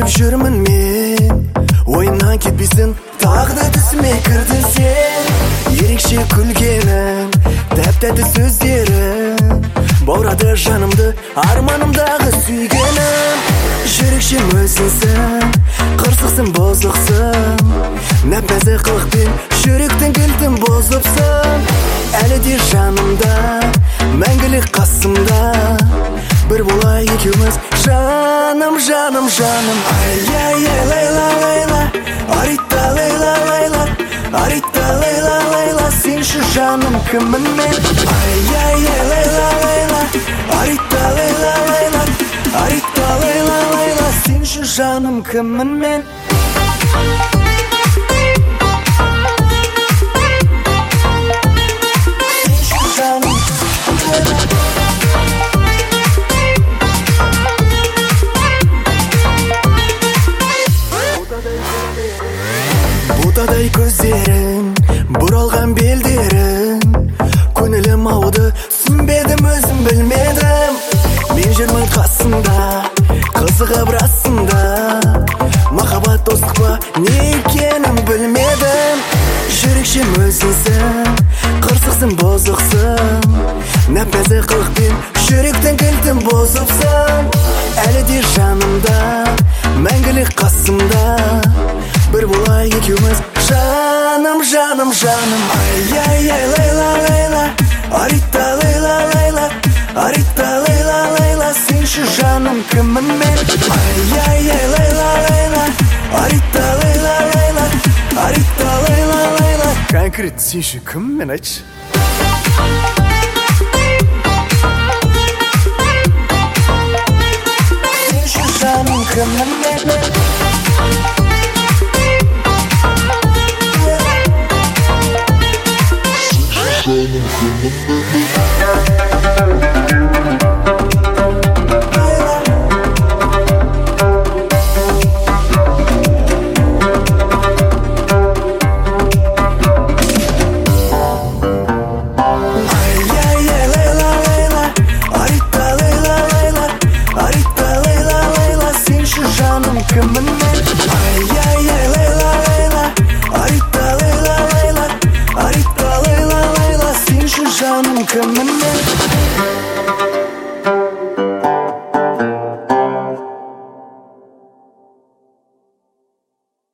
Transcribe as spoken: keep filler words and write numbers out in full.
жүрмін мен, ойынан кетпейсің, тағы да түсіме кірдің сен. Ерекше күлгенің, тәп-тәтті сөздерің баурады жанымды, арманымдағы сүйгенім. Жүрекшем өзіңсің, қырсықсың, бозықсың, нәп-нәзік қылықпен жүректің кілтін бұзыпсың. Әлі де жанымда, мәңгілік қасымда, бір болай екеуміз, жаным, жаным, жаным. Ай-яй-яй, лайла, лайла, арита, лайла, лайла, арита, лайла, лайла, сенші жаным кіммін мен. Ай-яй-яй, лайла, лайла, арита, лайла, лайла, арита, лайла, лайла, сенші жаным кіммін мен. Бұтадай көздерің, бұралған белдерің, көңілім ауды, түсінбедім, өзім білмедім. Мен жүрмін қасында, қызығып расында, махаббат достық па, не екенін білмедім. Жүрекшем өзіңсің, қырсықсың, бозықсың, нәп-нәзік қылықпен жүректің кілтін бұзыпсың. Әлі де жанымда, мәңгілік қасымда, бір болай екеуміз, жаным, жаным, жаным. Ай-яй-яй, лайла, лайла, арита, лайла, лайла, арита, лайла, лайла, сенші жаным кіммін мен. Ай-яй-яй, лайла, лайла, арита, лайла, лайла, арита, лайла, лайла. Конкрет сенші кім мен, айтшы? Сенші жаным кіммін мен. Кіммін мен? Ай-яй-яй, лайла, лайла, арита, лайла, лайла, арита, лайла, лайла, сенші жаным кіммін мен?